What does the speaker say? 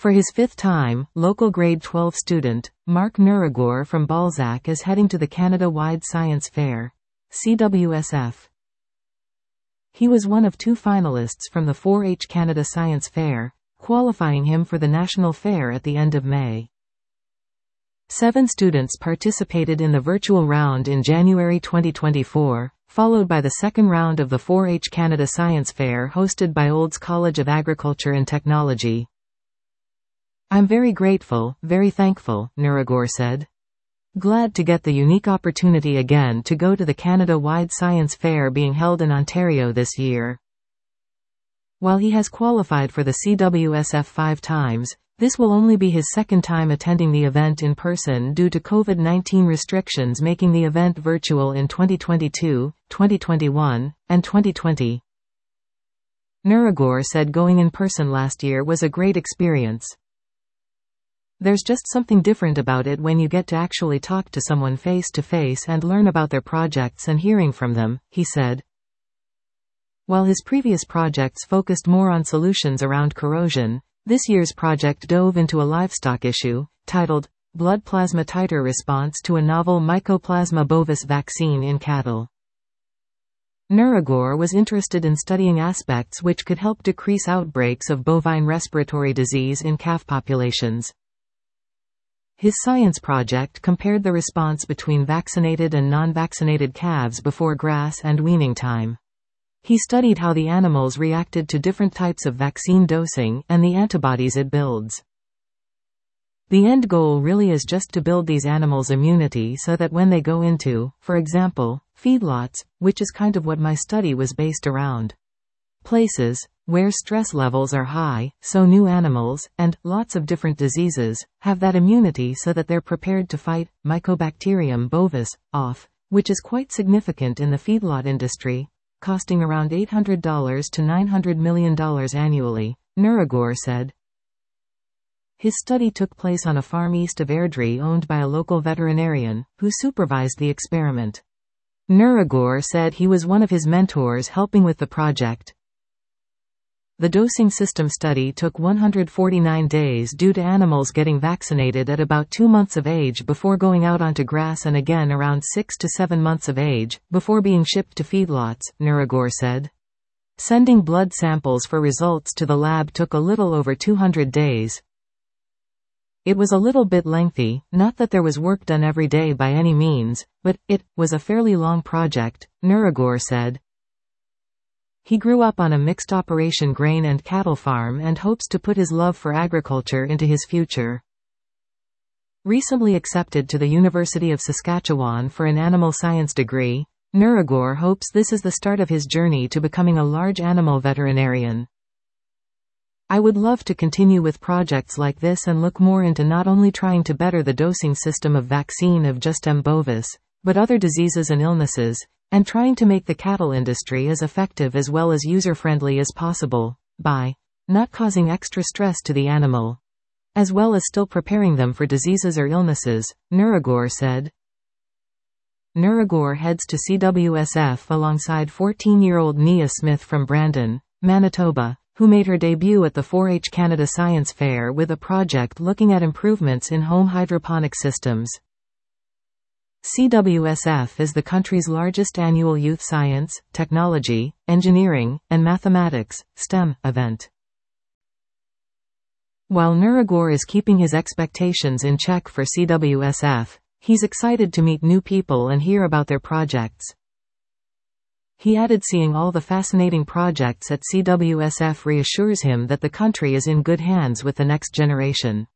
For his fifth time, local grade 12 student, Mark Nuragor from Balzac is heading to the Canada-wide Science Fair, CWSF. He was one of two finalists from the 4-H Canada Science Fair, qualifying him for the National Fair at the end of May. 7 students participated in the virtual round in January 2024, followed by the second round of the 4-H Canada Science Fair hosted by Olds College of Agriculture and Technology. "I'm very grateful, very thankful," Nuragor said. "Glad to get the unique opportunity again to go to the Canada-wide Science Fair being held in Ontario this year." While he has qualified for the CWSF 5 times, this will only be his second time attending the event in person due to COVID-19 restrictions making the event virtual in 2022, 2021, and 2020. Nuragor said going in person last year was a great experience. "There's just something different about it when you get to actually talk to someone face to face and learn about their projects and hearing from them," he said. While his previous projects focused more on solutions around corrosion, this year's project dove into a livestock issue, titled, Blood Plasma Titer Response to a Novel Mycoplasma Bovis Vaccine in Cattle. Nuragor was interested in studying aspects which could help decrease outbreaks of bovine respiratory disease in calf populations. His science project compared the response between vaccinated and non-vaccinated calves before grass and weaning time. He studied how the animals reacted to different types of vaccine dosing and the antibodies it builds. The end goal really is just to build these animals' immunity so that when they go into, for example, feedlots, which is kind of what my study was based around. Places where stress levels are high, so new animals, and lots of different diseases, have that immunity so that they're prepared to fight Mycobacterium bovis off, which is quite significant in the feedlot industry, costing around $800 to $900 million annually, Nuragor said. His study took place on a farm east of Airdrie owned by a local veterinarian, who supervised the experiment. Nuragor said he was one of his mentors helping with the project. The dosing system study took 149 days due to animals getting vaccinated at about 2 months of age before going out onto grass and again around 6 to 7 months of age, before being shipped to feedlots, Nuragor said. Sending blood samples for results to the lab took a little over 200 days. It was a little bit lengthy, not that there was work done every day by any means, but it was a fairly long project, Nuragor said. He grew up on a mixed-operation grain and cattle farm and hopes to put his love for agriculture into his future. Recently accepted to the University of Saskatchewan for an animal science degree, Nuragor hopes this is the start of his journey to becoming a large animal veterinarian. "I would love to continue with projects like this and look more into not only trying to better the dosing system of vaccine of just M. bovis, but other diseases and illnesses, and trying to make the cattle industry as effective as well as user-friendly as possible, by not causing extra stress to the animal, as well as still preparing them for diseases or illnesses," Nuragor said. Nuragor heads to CWSF alongside 14-year-old Nia Smith from Brandon, Manitoba, who made her debut at the 4-H Canada Science Fair with a project looking at improvements in home hydroponic systems. CWSF is the country's largest annual youth science, technology, engineering, and mathematics (STEM) event. While Nuragor is keeping his expectations in check for CWSF, he's excited to meet new people and hear about their projects. He added seeing all the fascinating projects at CWSF reassures him that the country is in good hands with the next generation.